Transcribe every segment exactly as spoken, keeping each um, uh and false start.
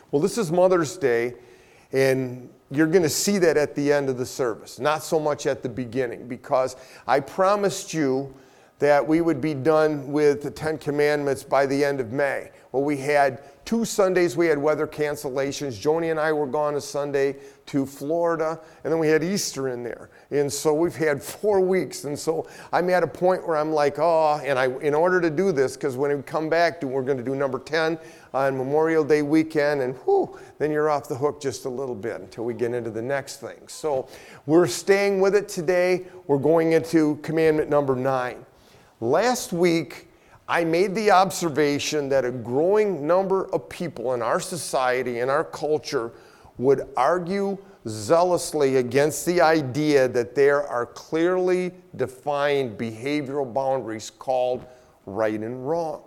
Well, this is Mother's Day, and you're going to see that at the end of the service, not so much at the beginning, because I promised you that we would be done with the Ten Commandments by the end of May. Well, we had two Sundays, we had weather cancellations. Joni and I were gone a Sunday to Florida, and then we had Easter in there. And so we've had four weeks. And so I'm at a point where I'm like, oh, and I, in order to do this, because when we come back, we're going to do number ten on Memorial Day weekend, and whew, then you're off the hook just a little bit until we get into the next thing. So we're staying with it today. We're going into commandment number nine. Last week, I made the observation that a growing number of people in our society, in our culture, would argue zealously against the idea that there are clearly defined behavioral boundaries called right and wrong.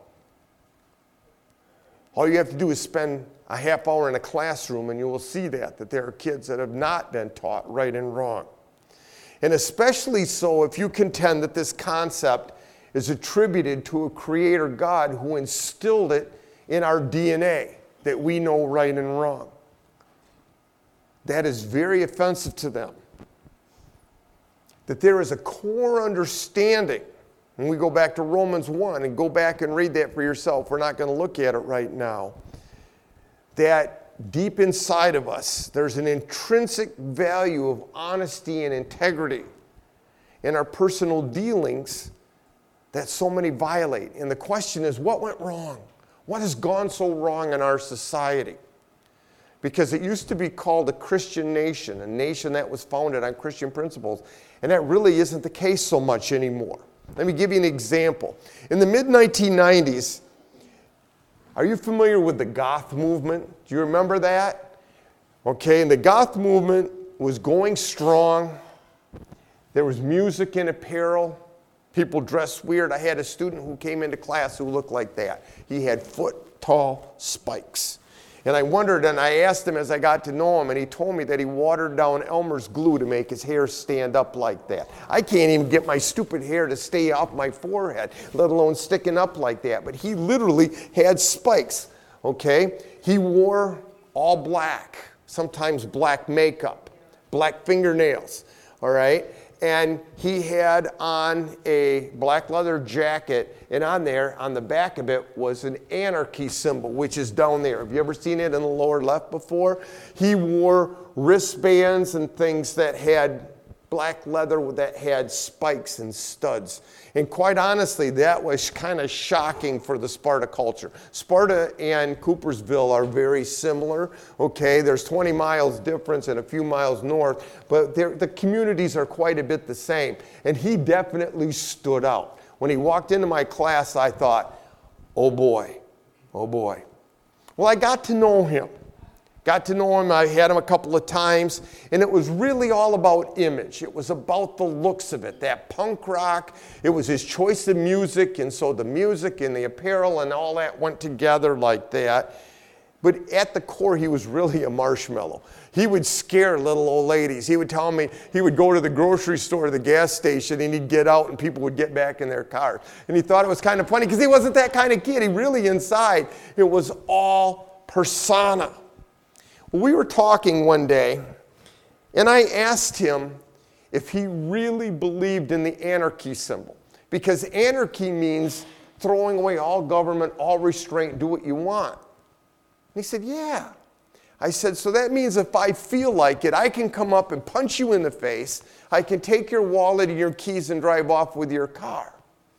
All you have to do is spend a half hour in a classroom and you will see that, that there are kids that have not been taught right and wrong. And especially so if you contend that this concept is attributed to a creator God who instilled it in our D N A, that we know right and wrong. That is very offensive to them. That there is a core understanding, and we go back to Romans one and go back and read that for yourself. We're not going to look at it right now. That deep inside of us, there's an intrinsic value of honesty and integrity in our personal dealings that so many violate. And the question is, what went wrong? What has gone so wrong in our society? Because it used to be called a Christian nation, a nation that was founded on Christian principles, and that really isn't the case so much anymore. Let me give you an example. In the mid nineteen nineties, are you familiar with the goth movement? Do you remember that? Okay, and the goth movement was going strong. There was music and apparel. People dressed weird. I had a student who came into class who looked like that. He had foot-tall spikes. And I wondered, and I asked him as I got to know him, and he told me that he watered down Elmer's glue to make his hair stand up like that. I can't even get my stupid hair to stay off my forehead, let alone sticking up like that. But he literally had spikes, okay? He wore all black, sometimes black makeup, black fingernails, all right? And he had on a black leather jacket, and on there, on the back of it, was an anarchy symbol, which is down there. Have you ever seen it in the lower left before? He wore wristbands and things that had black leather that had spikes and studs. And quite honestly, that was kind of shocking for the Sparta culture. Sparta and Coopersville are very similar, okay? There's twenty miles difference and a few miles north, but the communities are quite a bit the same. And he definitely stood out. When he walked into my class, I thought, oh boy, oh boy. Well, I got to know him. Got to know him, I had him a couple of times, and it was really all about image. It was about the looks of it, that punk rock. It was his choice of music, and so the music and the apparel and all that went together like that. But at the core, he was really a marshmallow. He would scare little old ladies. He would tell me, he would go to the grocery store, the gas station, and he'd get out and people would get back in their cars. And he thought it was kind of funny because he wasn't that kind of kid. He really inside, it was all persona. We were talking one day, and I asked him if he really believed in the anarchy symbol. Because anarchy means throwing away all government, all restraint, do what you want. And he said, yeah. I said, so that means if I feel like it, I can come up and punch you in the face. I can take your wallet and your keys and drive off with your car.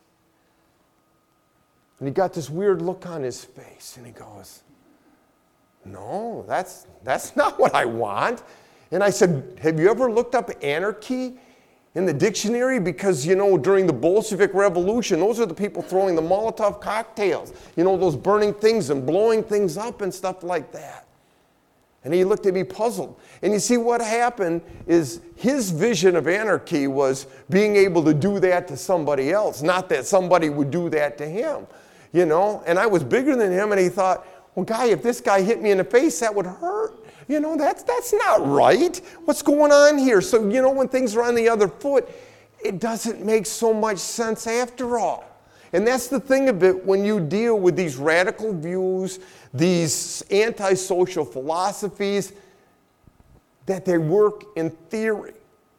And he got this weird look on his face, and he goes, no, that's that's not what I want. And I said, have you ever looked up anarchy in the dictionary? Because, you know, during the Bolshevik Revolution, those are the people throwing the Molotov cocktails, you know, those burning things and blowing things up and stuff like that. And he looked at me puzzled. And you see, what happened is his vision of anarchy was being able to do that to somebody else, not that somebody would do that to him, you know. And I was bigger than him, and he thought, well, guy, if this guy hit me in the face, that would hurt. You know, that's that's not right. What's going on here? So, you know, when things are on the other foot, it doesn't make so much sense after all. And that's the thing of it when you deal with these radical views these antisocial philosophies, that they work in theory.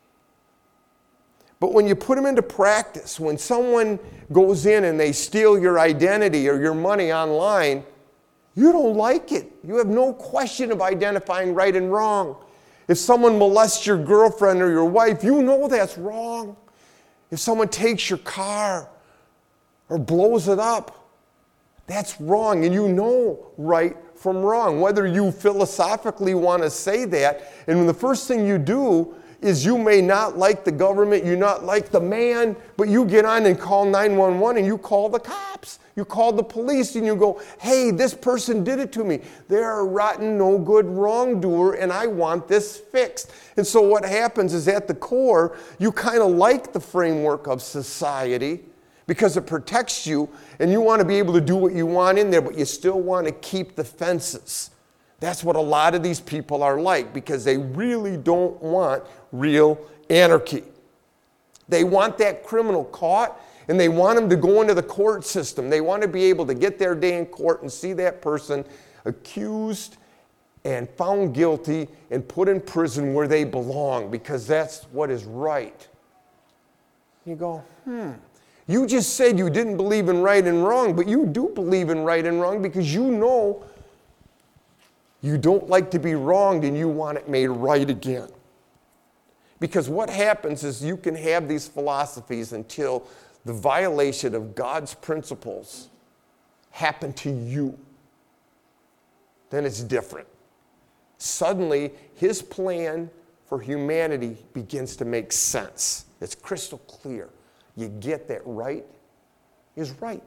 But when you put them into practice, when someone goes in and they steal your identity or your money online, you don't like it. You have no question of identifying right and wrong. If someone molests your girlfriend or your wife, you know that's wrong. If someone takes your car or blows it up, that's wrong, and you know right from wrong, whether you philosophically want to say that. And the first thing you do is you may not like the government, you not like the man, but you get on and call nine one one and you call the cops. You call the police and you go, hey, this person did it to me. They're a rotten, no good wrongdoer, and I want this fixed. And so what happens is at the core, you kind of like the framework of society because it protects you, and you want to be able to do what you want in there, but you still want to keep the fences. That's what a lot of these people are like, because they really don't want real anarchy. They want that criminal caught, and they want him to go into the court system. They want to be able to get their day in court and see that person accused and found guilty and put in prison where they belong, because that's what is right. You go, hmm. You just said you didn't believe in right and wrong, but you do believe in right and wrong because you know you don't like to be wronged and you want it made right again. Because what happens is you can have these philosophies until the violation of God's principles happen to you. Then it's different. Suddenly, his plan for humanity begins to make sense. It's crystal clear. You get that right is right.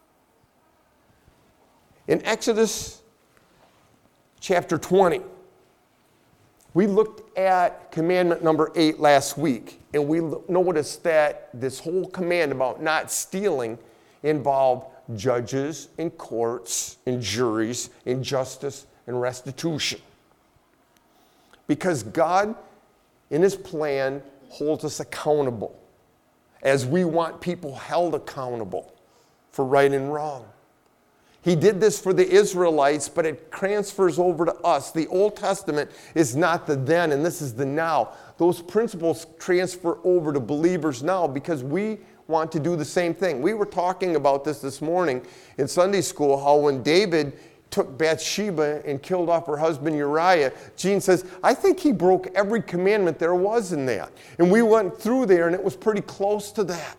In Exodus chapter twenty, we looked at commandment number eight last week, and we noticed that this whole command about not stealing involved judges and courts and juries and justice and restitution. Because God, in his plan, holds us accountable, as we want people held accountable for right and wrong. He did this for the Israelites, but it transfers over to us. The Old Testament is not the then, and this is the now. Those principles transfer over to believers now because we want to do the same thing. We were talking about this this morning in Sunday school, how when David took Bathsheba and killed off her husband Uriah, Gene says, I think he broke every commandment there was in that. And we went through there, and it was pretty close to that.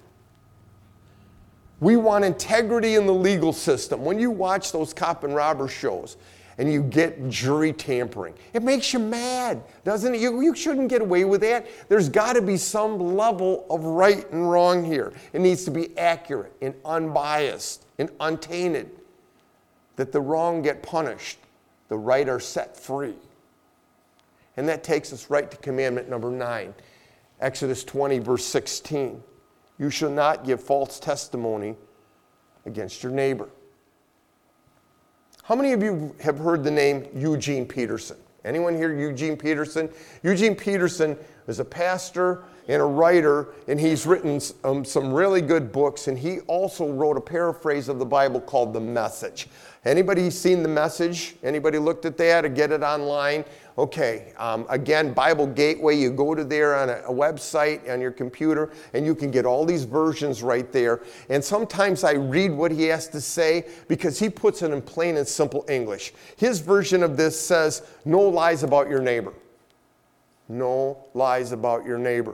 We want integrity in the legal system. When you watch those cop and robber shows and you get jury tampering, it makes you mad, doesn't it? You, you shouldn't get away with that. There's got to be some level of right and wrong here. It needs to be accurate and unbiased and untainted, that the wrong get punished, the right are set free. And that takes us right to commandment number nine, Exodus twenty, verse sixteen. You shall not give false testimony against your neighbor. How many of you have heard the name Eugene Peterson? Anyone here Eugene Peterson? Eugene Peterson is a pastor and a writer, and he's written um, some really good books, and he also wrote a paraphrase of the Bible called The Message. Anybody seen The Message? Anybody looked at that or get it online? Okay, um, again, Bible Gateway, you go to there on a, a website on your computer, and you can get all these versions right there. And sometimes I read what he has to say because he puts it in plain and simple English. His version of this says, no lies about your neighbor. No lies about your neighbor.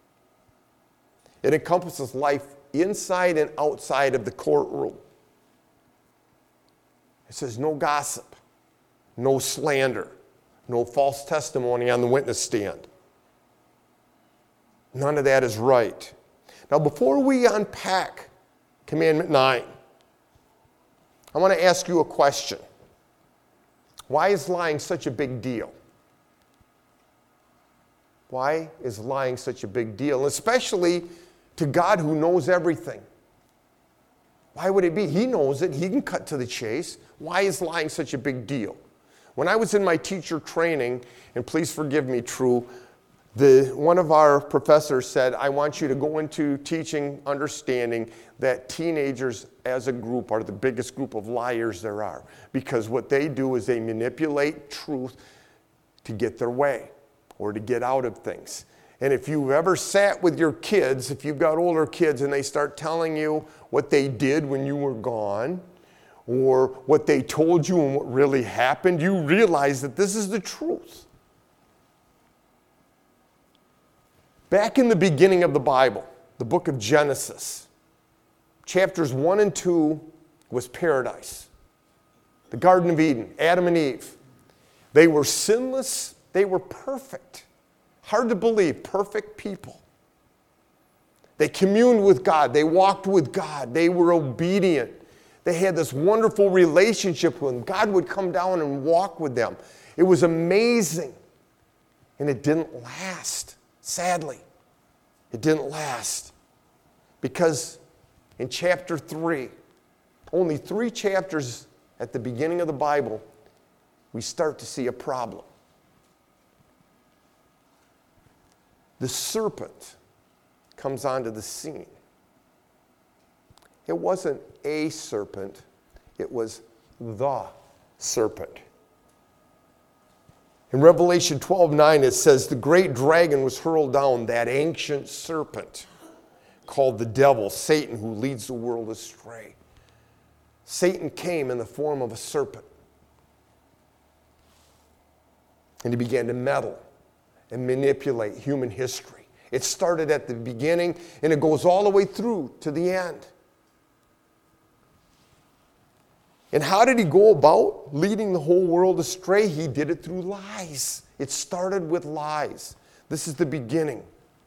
It encompasses life inside and outside of the courtroom. It says no gossip, no slander, no false testimony on the witness stand. None of that is right. Now, before we unpack Commandment nine, I want to ask you a question. Why is lying such a big deal? Why is lying such a big deal? Especially to God who knows everything. Why would it be? He knows it. He can cut to the chase. Why is lying such a big deal? When I was in my teacher training, and please forgive me, True, The, one of our professors said, I want you to go into teaching understanding that teenagers as a group are the biggest group of liars there are. Because what they do is they manipulate truth to get their way or to get out of things. And if you've ever sat with your kids, if you've got older kids and they start telling you what they did when you were gone, or what they told you and what really happened, you realize that this is the truth. Back in the beginning of the Bible, the book of Genesis, chapters one and two was paradise. The Garden of Eden, Adam and Eve. They were sinless, they were perfect. Hard to believe, perfect people. They communed with God, they walked with God, they were obedient. They had this wonderful relationship with Him. God would come down and walk with them. It was amazing. And it didn't last. Sadly, it didn't last because in chapter three, only three chapters at the beginning of the Bible, we start to see a problem. The serpent comes onto the scene. It wasn't a serpent, it was the serpent. In Revelation twelve nine, it says, the great dragon was hurled down, that ancient serpent called the devil, Satan, who leads the world astray. Satan came in the form of a serpent. And he began to meddle and manipulate human history. It started at the beginning, and it goes all the way through to the end. And how did he go about leading the whole world astray? He did it through lies. It started with lies. This is the beginning.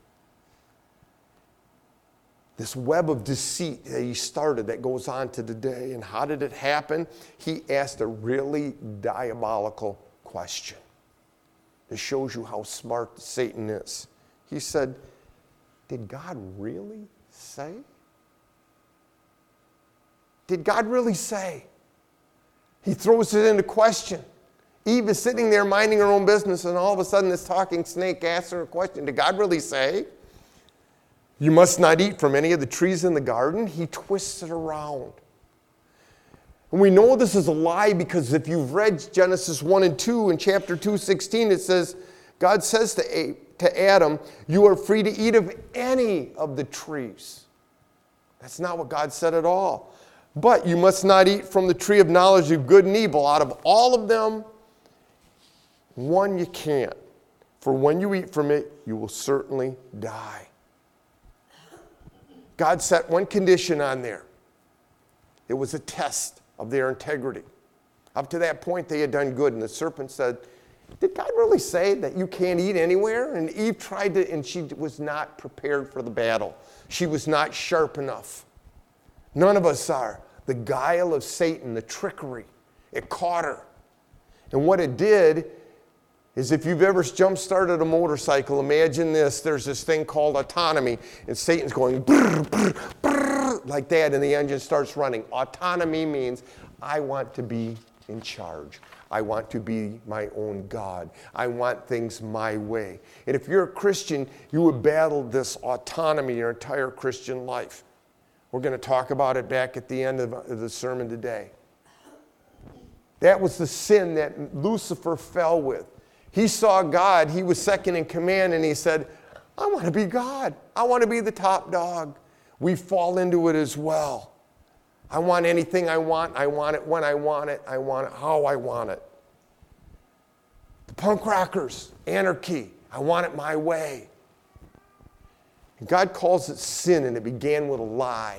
This web of deceit that he started that goes on to today. And how did it happen? He asked a really diabolical question. It shows you how smart Satan is. He said, did God really say? Did God really say? He throws it into question. Eve is sitting there minding her own business, and all of a sudden this talking snake asks her a question. Did God really say, you must not eat from any of the trees in the garden? He twists it around. And we know this is a lie because if you've read Genesis one and two, in chapter two sixteen, it says, God says to, to Adam, you are free to eat of any of the trees. That's not what God said at all. But you must not eat from the tree of knowledge of good and evil. Out of all of them, one you can't. For when you eat from it, you will certainly die. God set one condition on there. It was a test of their integrity. Up to that point, they had done good. And the serpent said, did God really say that you can't eat anywhere? And Eve tried to, and she was not prepared for the battle. She was not sharp enough. None of us are. The guile of Satan, the trickery, it caught her. And what it did is if you've ever jump-started a motorcycle, imagine this. There's this thing called autonomy, and Satan's going brr, brr, brr, like that, and the engine starts running. Autonomy means I want to be in charge. I want to be my own God. I want things my way. And if you're a Christian, you would battle this autonomy your entire Christian life. We're going to talk about it back at the end of the sermon today. That was the sin that Lucifer fell with. He saw God, he was second in command, and he said, I want to be God. I want to be the top dog. We fall into it as well. I want anything I want. I want it when I want it. I want it how I want it. The punk rockers, anarchy. I want it my way. God calls it sin, and it began with a lie.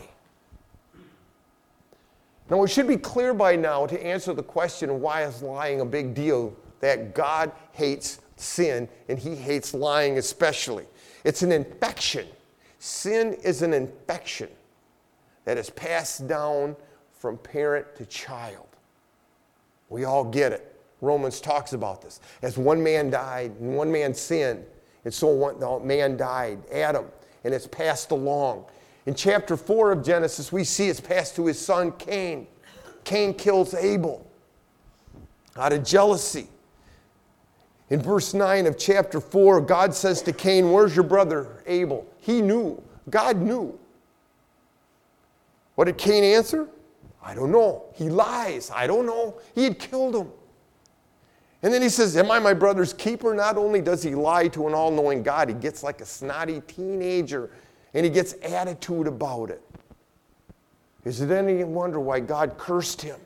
Now, it should be clear by now to answer the question, why is lying a big deal, that God hates sin, and he hates lying especially. It's an infection. Sin is an infection that is passed down from parent to child. We all get it. Romans talks about this. As one man died, and one man sinned, and so one man died, Adam. And it's passed along. In chapter four of Genesis, we see it's passed to his son Cain. Cain kills Abel out of jealousy. In verse nine of chapter four, God says to Cain, where's your brother Abel? He knew. God knew. What did Cain answer? I don't know. He lies. I don't know. He had killed him. And then he says, am I my brother's keeper? Not only does he lie to an all-knowing God, he gets like a snotty teenager, and he gets attitude about it. Is it any wonder why God cursed him?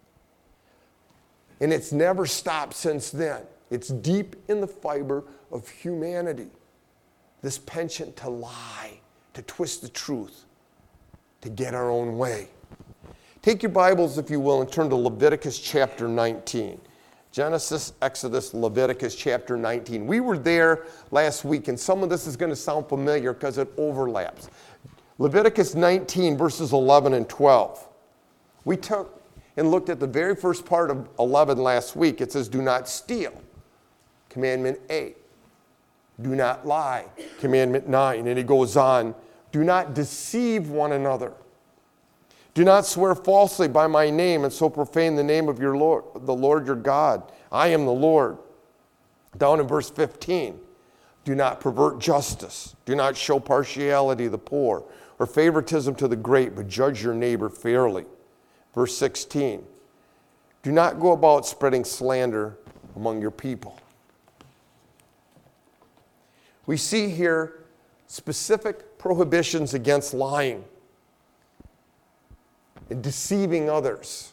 And it's never stopped since then. It's deep in the fiber of humanity. This penchant to lie, to twist the truth, to get our own way. Take your Bibles, if you will, and turn to Leviticus chapter nineteen. Genesis, Exodus, Leviticus chapter nineteen. We were there last week, and some of this is going to sound familiar because it overlaps. Leviticus nineteen, verses eleven and twelve. We took and looked at the very first part of eleven last week. It says, do not steal. Commandment eight. Do not lie. Commandment nine. And he goes on, do not deceive one another. Do not swear falsely by my name and so profane the name of your Lord, the Lord your God. I am the Lord. Down in verse fifteen, do not pervert justice. Do not show partiality to the poor or favoritism to the great, but judge your neighbor fairly. Verse sixteen, do not go about spreading slander among your people. We see here specific prohibitions against lying and deceiving others.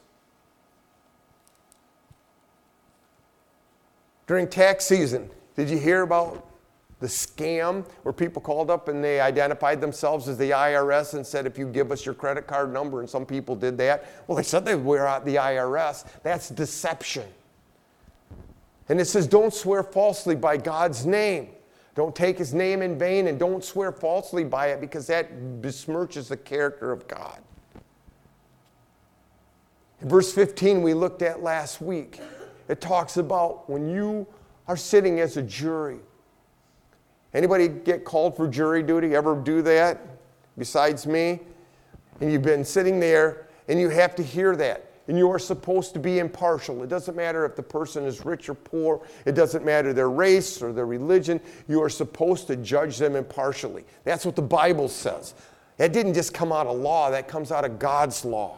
During tax season, did you hear about the scam where people called up and they identified themselves as the I R S and said, if you give us your credit card number, and some people did that. Well, they said they were at the I R S. That's deception. And it says, don't swear falsely by God's name. Don't take his name in vain, and don't swear falsely by it, because that besmirches the character of God. In verse fifteen, we looked at last week, it talks about when you are sitting as a jury. Anybody get called for jury duty? Ever do that besides me? And you've been sitting there and you have to hear that. And you are supposed to be impartial. It doesn't matter if the person is rich or poor. It doesn't matter their race or their religion. You are supposed to judge them impartially. That's what the Bible says. That didn't just come out of law. That comes out of God's law.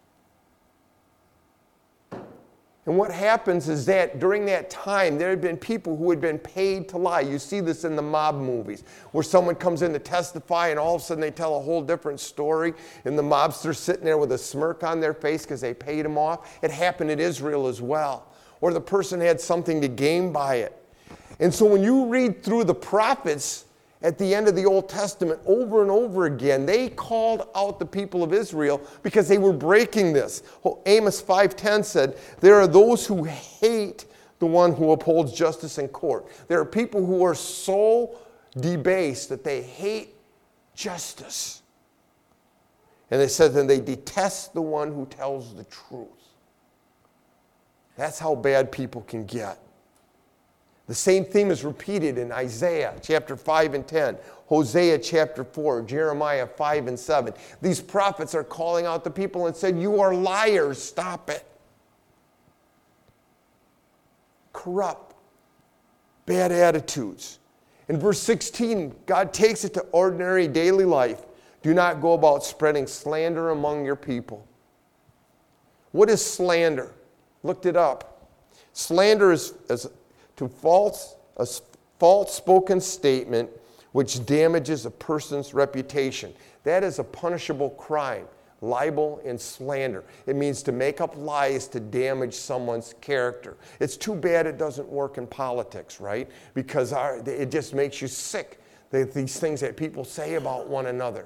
And what happens is that during that time, there had been people who had been paid to lie. You see this in the mob movies, where someone comes in to testify and all of a sudden they tell a whole different story, and the mobster's sitting there with a smirk on their face because they paid him off. It happened in Israel as well. Or the person had something to gain by it. And so when you read through the prophets at the end of the Old Testament, over and over again, they called out the people of Israel because they were breaking this. Amos five ten said, there are those who hate the one who upholds justice in court. There are people who are so debased that they hate justice. And they said that they detest the one who tells the truth. That's how bad people can get. The same theme is repeated in Isaiah chapter five and ten, Hosea chapter four, Jeremiah five and seven. These prophets are calling out the people and said, you are liars, stop it. Corrupt, bad attitudes. In verse sixteen, God takes it to ordinary daily life. Do not go about spreading slander among your people. What is slander? Looked it up. Slander is, is to false, a false spoken statement which damages a person's reputation. That is a punishable crime, libel and slander. It means to make up lies to damage someone's character. It's too bad it doesn't work in politics, right? Because our, it just makes you sick, these things that people say about one another.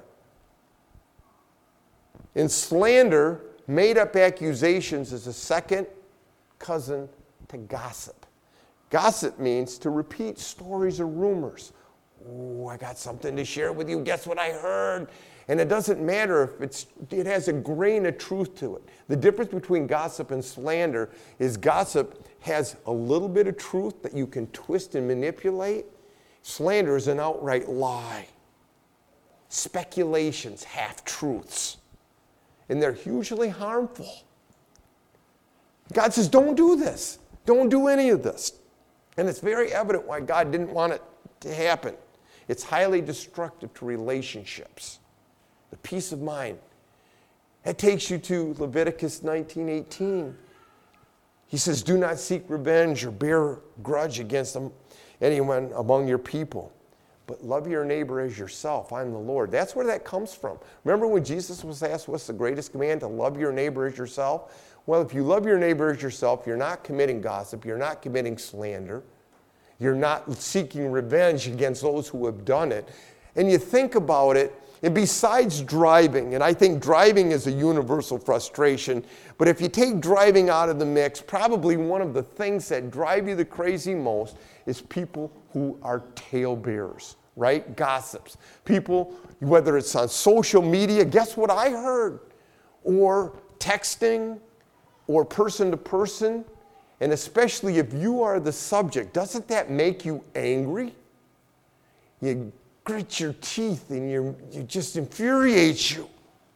In slander, made-up accusations is a second cousin to gossip. Gossip means to repeat stories or rumors. Oh, I got something to share with you. Guess what I heard? And it doesn't matter if it's, it has a grain of truth to it. The difference between gossip and slander is gossip has a little bit of truth that you can twist and manipulate. Slander is an outright lie. Speculations, half-truths. And they're hugely harmful. God says, don't do this. Don't do any of this. And it's very evident why God didn't want it to happen. It's highly destructive to relationships. The peace of mind. That takes you to Leviticus nineteen eighteen. He says, do not seek revenge or bear grudge against them, anyone among your people, but love your neighbor as yourself. I'm the Lord. That's where that comes from. Remember when Jesus was asked, what's the greatest command? To love your neighbor as yourself? Well, if you love your neighbor as yourself, you're not committing gossip, you're not committing slander, you're not seeking revenge against those who have done it. And you think about it, and besides driving, and I think driving is a universal frustration, but if you take driving out of the mix, probably one of the things that drive you the crazy most is people who are talebearers, right? Gossips. People, whether it's on social media, guess what I heard? Or texting, or person to person, and especially if you are the subject, doesn't that make you angry? You grit your teeth and you you just infuriates you.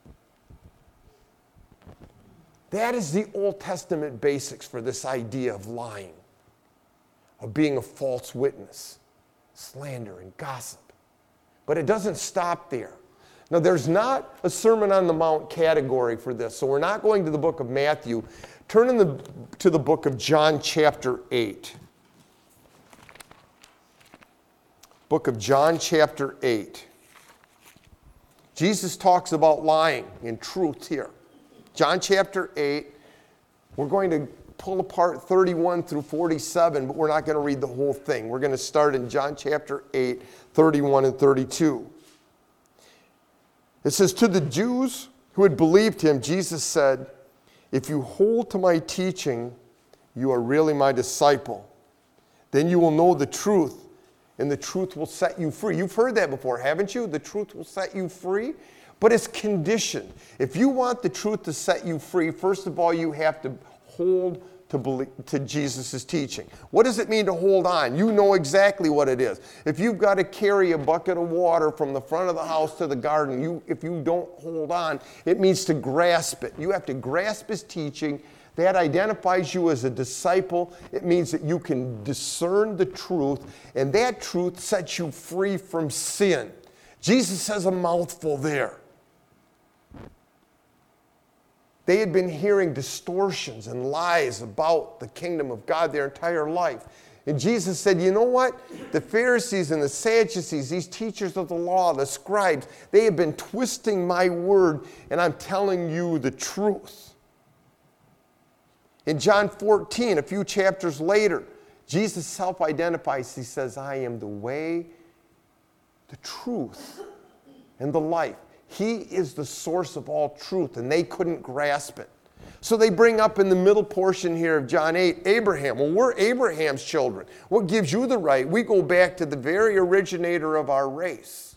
That is the Old Testament basics for this idea of lying, of being a false witness, slander and gossip. But it doesn't stop there. Now, there's not a Sermon on the Mount category for this, so we're not going to the book of Matthew. Turn in the, to the book of John chapter eight. Book of John chapter eight. Jesus talks about lying and truth here. John chapter eight, we're going to pull apart thirty-one through forty-seven, but we're not going to read the whole thing. We're going to start in John chapter eight, thirty-one and thirty-two. It says, to the Jews who had believed him, Jesus said, if you hold to my teaching, you are really my disciple. Then you will know the truth, and the truth will set you free. You've heard that before, haven't you? The truth will set you free. But it's conditioned. If you want the truth to set you free, first of all, you have to hold to, believe, to Jesus' teaching. What does it mean to hold on? You know exactly what it is. If you've got to carry a bucket of water from the front of the house to the garden, you, if you don't hold on, it means to grasp it. You have to grasp his teaching. That identifies you as a disciple. It means that you can discern the truth, and that truth sets you free from sin. Jesus has a mouthful there. They had been hearing distortions and lies about the kingdom of God their entire life. And Jesus said, you know what? The Pharisees and the Sadducees, these teachers of the law, the scribes, they have been twisting my word, and I'm telling you the truth. In John fourteen, a few chapters later, Jesus self-identifies. He says, I am the way, the truth, and the life. He is the source of all truth, and they couldn't grasp it. So they bring up in the middle portion here of John eight, Abraham. Well, we're Abraham's children. What gives you the right? We go back to the very originator of our race.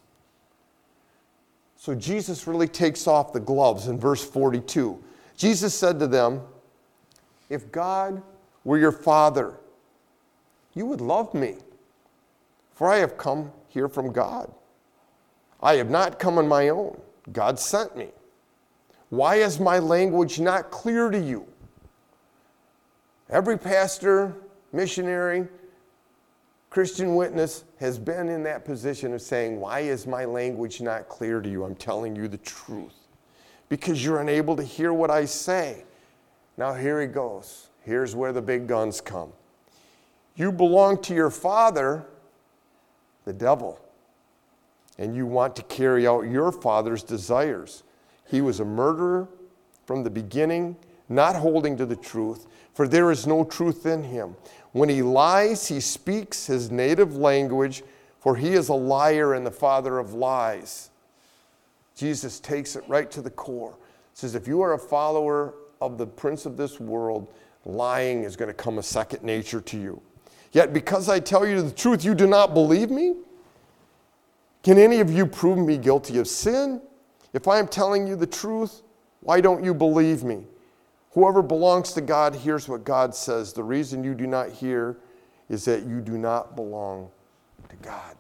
So Jesus really takes off the gloves in verse forty-two. Jesus said to them, if God were your Father, you would love me, for I have come here from God. I have not come on my own. God sent me. Why is my language not clear to you? Every pastor, missionary, Christian witness has been in that position of saying, why is my language not clear to you? I'm telling you the truth. Because you're unable to hear what I say. Now here he goes. Here's where the big guns come. You belong to your father, the devil, and you want to carry out your father's desires. He was a murderer from the beginning, not holding to the truth, for there is no truth in him. When he lies, he speaks his native language, for he is a liar and the father of lies. Jesus takes it right to the core. He says, if you are a follower of the prince of this world, lying is going to come a second nature to you. Yet because I tell you the truth, you do not believe me? Can any of you prove me guilty of sin? If I am telling you the truth, why don't you believe me? Whoever belongs to God hears what God says. The reason you do not hear is that you do not belong to God.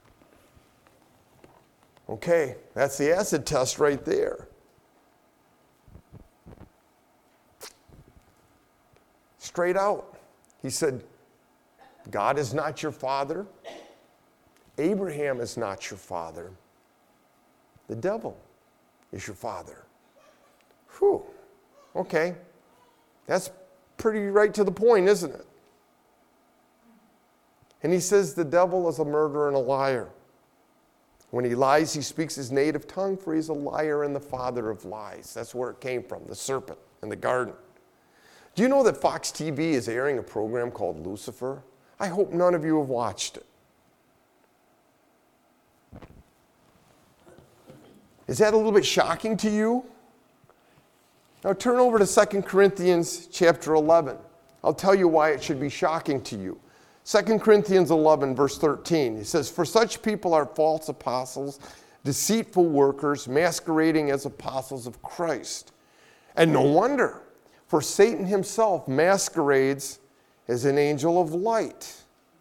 Okay, that's the acid test right there. Straight out. He said, God is not your father. Abraham is not your father. The devil is your father. Whew. Okay. That's pretty right to the point, isn't it? And he says the devil is a murderer and a liar. When he lies, he speaks his native tongue, for he's a liar and the father of lies. That's where it came from, the serpent in the garden. Do you know that Fox T V is airing a program called Lucifer? I hope none of you have watched it. Is that a little bit shocking to you? Now turn over to Second Corinthians chapter eleven. I'll tell you why it should be shocking to you. Second Corinthians eleven, verse thirteen. It says, "For such people are false apostles, deceitful workers, masquerading as apostles of Christ. And no wonder, for Satan himself masquerades as an angel of light.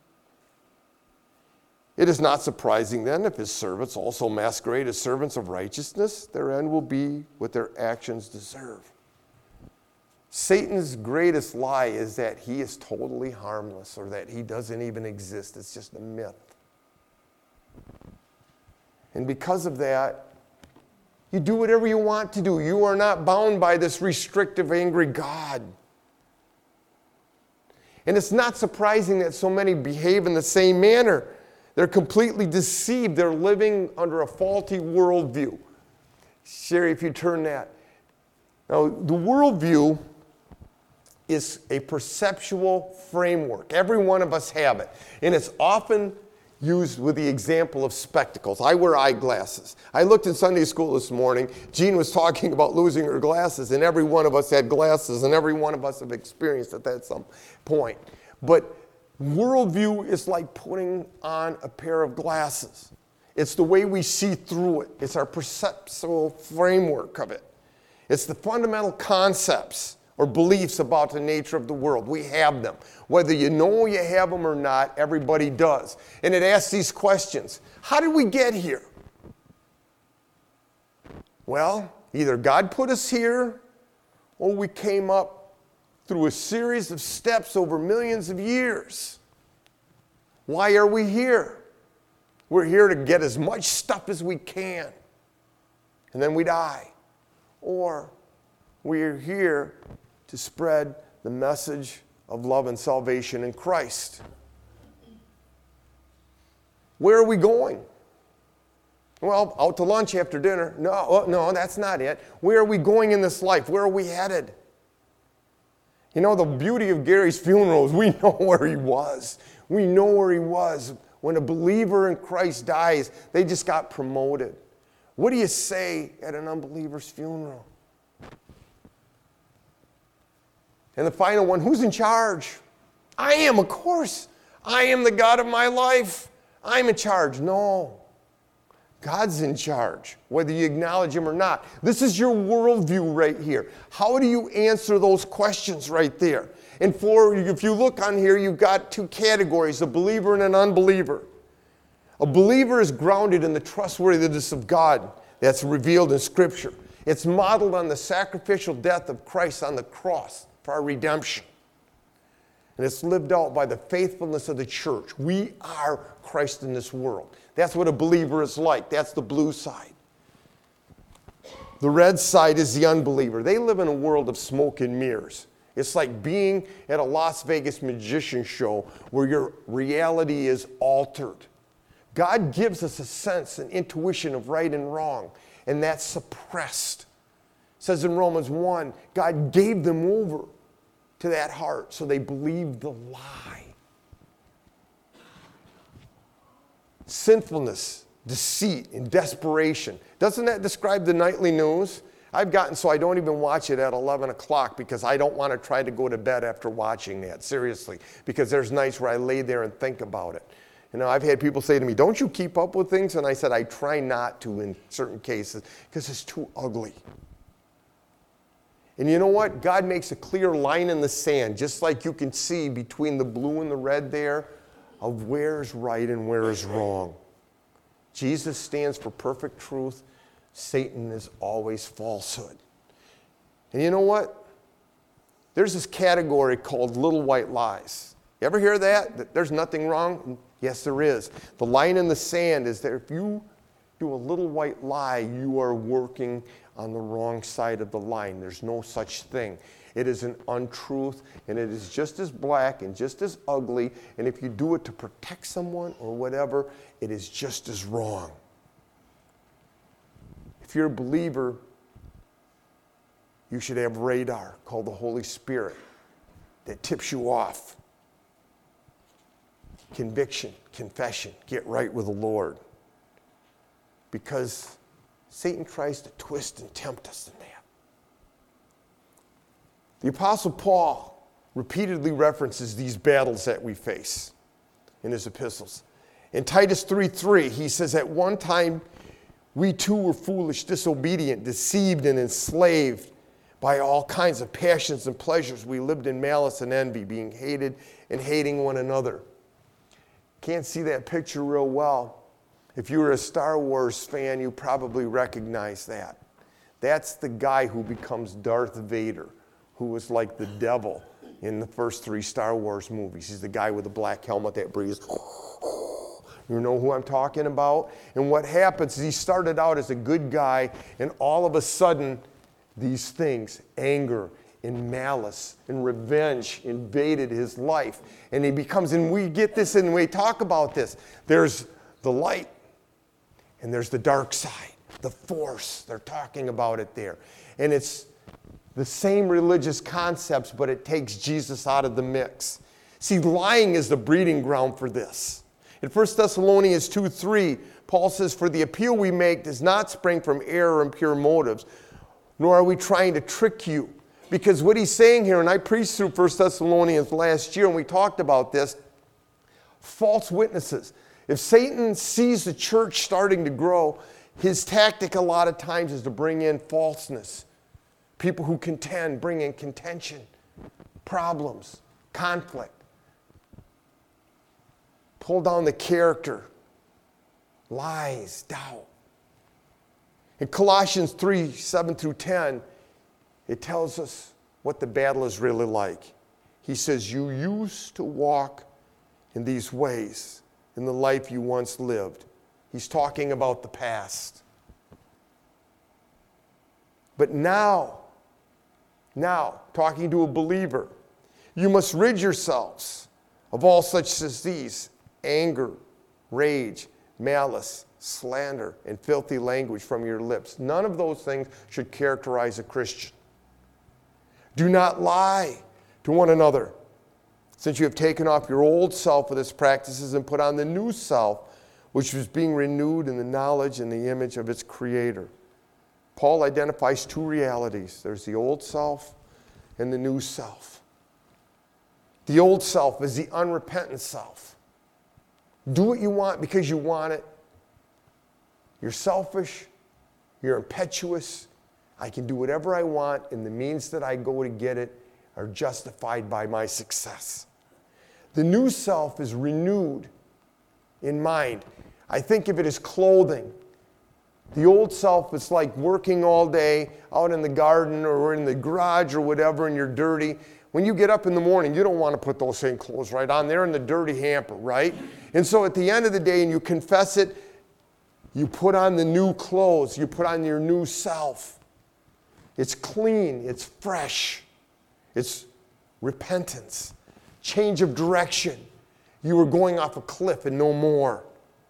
It is not surprising then if his servants also masquerade as servants of righteousness. Their end will be what their actions deserve." Satan's greatest lie is that he is totally harmless or that he doesn't even exist. It's just a myth. And because of that, you do whatever you want to do. You are not bound by this restrictive, angry God. And it's not surprising that so many behave in the same manner. They're completely deceived. They're living under a faulty worldview. Sherry, if you turn that. Now, the worldview is a perceptual framework. Every one of us have it. And it's often used with the example of spectacles. I wear eyeglasses. I looked in Sunday school this morning. Jean was talking about losing her glasses, and every one of us had glasses, and every one of us have experienced it at some point. But worldview is like putting on a pair of glasses. It's the way we see through it. It's our perceptual framework of it. It's the fundamental concepts or beliefs about the nature of the world. We have them. Whether you know you have them or not, everybody does. And it asks these questions. How did we get here? Well, either God put us here or we came up through a series of steps over millions of years. Why are we here? We're here to get as much stuff as we can, and then we die. Or we're here to spread the message of love and salvation in Christ. Where are we going? Well, out to lunch after dinner. No, no, that's not it. Where are we going in this life? Where are we headed? You know, the beauty of Gary's funeral is we know where he was. We know where he was. When a believer in Christ dies, they just got promoted. What do you say at an unbeliever's funeral? And the final one, who's in charge? I am, of course. I am the God of my life. I'm in charge. No. God's in charge, whether you acknowledge him or not. This is your worldview right here. How do you answer those questions right there? And for, if you look on here, you've got two categories, a believer and an unbeliever. A believer is grounded in the trustworthiness of God that's revealed in Scripture. It's modeled on the sacrificial death of Christ on the cross for our redemption. And it's lived out by the faithfulness of the church. We are Christ in this world. That's what a believer is like. That's the blue side. The red side is the unbeliever. They live in a world of smoke and mirrors. It's like being at a Las Vegas magician show where your reality is altered. God gives us a sense and intuition of right and wrong, and that's suppressed. It says in Romans one, God gave them over to that heart, so they believed the lie. Sinfulness, deceit, and desperation. Doesn't that describe the nightly news? I've gotten so I don't even watch it at eleven o'clock because I don't want to try to go to bed after watching that, seriously. Because there's nights where I lay there and think about it. You know, I've had people say to me, don't you keep up with things? And I said, I try not to in certain cases because it's too ugly. And you know what? God makes a clear line in the sand, just like you can see between the blue and the red there, of where is right and where is wrong. Jesus stands for perfect truth. Satan is always falsehood. And you know what? There's this category called little white lies. You ever hear that? That there's nothing wrong? Yes, there is. The line in the sand is that if you do a little white lie, you are working on the wrong side of the line. There's no such thing. It is an untruth, and it is just as black and just as ugly, and if you do it to protect someone or whatever, it is just as wrong. If you're a believer, you should have radar called the Holy Spirit that tips you off. Conviction, confession, get right with the Lord. Because Satan tries to twist and tempt us in that. The Apostle Paul repeatedly references these battles that we face in his epistles. In Titus three three, he says, at one time we too were foolish, disobedient, deceived, and enslaved by all kinds of passions and pleasures. We lived in malice and envy, being hated and hating one another. Can't see that picture real well. If you were a Star Wars fan, you probably recognize that. That's the guy who becomes Darth Vader, who was like the devil in the first three Star Wars movies. He's the guy with the black helmet that breathes. You know who I'm talking about? And what happens is he started out as a good guy, and all of a sudden, these things, anger and malice and revenge, invaded his life. And he becomes, and we get this and we talk about this. There's the light and there's the dark side, the force. They're talking about it there. And it's the same religious concepts, but it takes Jesus out of the mix. See, lying is the breeding ground for this. In First Thessalonians two three, Paul says, for the appeal we make does not spring from error and pure motives, nor are we trying to trick you. Because what he's saying here, and I preached through First Thessalonians last year, and we talked about this, false witnesses. If Satan sees the church starting to grow, his tactic a lot of times is to bring in falseness. People who contend, bring in contention, problems, conflict. Pull down the character, lies, doubt. In Colossians three, seven through ten, it tells us what the battle is really like. He says, you used to walk in these ways in the life you once lived. He's talking about the past. But now, now, talking to a believer, you must rid yourselves of all such as these: anger, rage, malice, slander, and filthy language from your lips. None of those things should characterize a Christian. Do not lie to one another, since you have taken off your old self with its practices and put on the new self, which is being renewed in the knowledge and the image of its creator. Paul identifies two realities. There's the old self and the new self. The old self is the unrepentant self. Do what you want because you want it. You're selfish. You're impetuous. I can do whatever I want, and the means that I go to get it are justified by my success. The new self is renewed in mind. I think of it as clothing. The old self is like working all day out in the garden or in the garage or whatever, and you're dirty. When you get up in the morning, you don't want to put those same clothes right on. They're in the dirty hamper, right? And so at the end of the day, and you confess it, you put on the new clothes. You put on your new self. It's clean. It's fresh. It's repentance. Change of direction. You were going off a cliff and no more.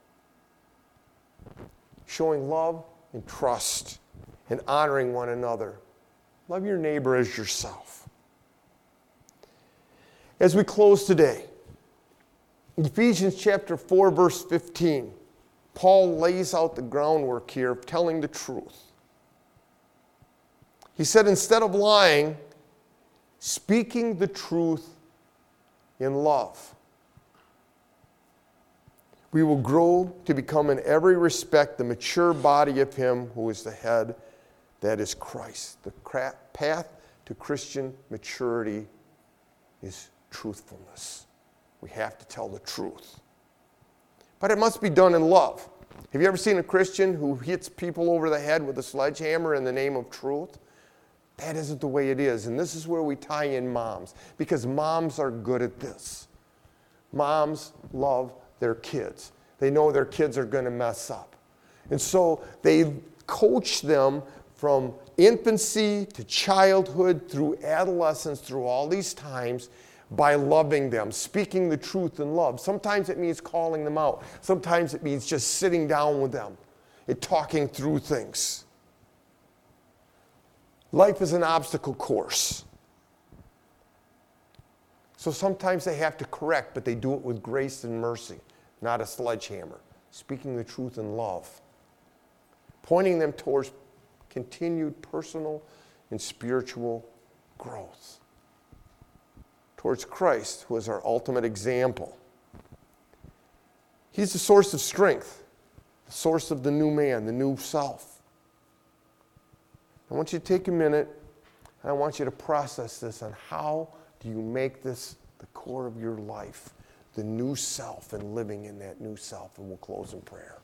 Showing love and trust and honoring one another. Love your neighbor as yourself. As we close today, Ephesians chapter four, verse fifteen, Paul lays out the groundwork here of telling the truth. He said, instead of lying, speaking the truth in love, we will grow to become in every respect the mature body of Him who is the head, that is Christ. The path to Christian maturity is truthfulness. We have to tell the truth. But it must be done in love. Have you ever seen a Christian who hits people over the head with a sledgehammer in the name of truth? That isn't the way it is. And this is where we tie in moms, because moms are good at this. Moms love their kids. They know their kids are going to mess up. And so they coach them from infancy to childhood, through adolescence, through all these times, by loving them, speaking the truth in love. Sometimes it means calling them out. Sometimes it means just sitting down with them and talking through things. Life is an obstacle course. So sometimes they have to correct, but they do it with grace and mercy, not a sledgehammer. Speaking the truth in love. Pointing them towards continued personal and spiritual growth. Towards Christ, who is our ultimate example. He's the source of strength, the source of the new man, the new self. I want you to take a minute, and I want you to process this on how do you make this the core of your life, the new self, and living in that new self. And we'll close in prayer.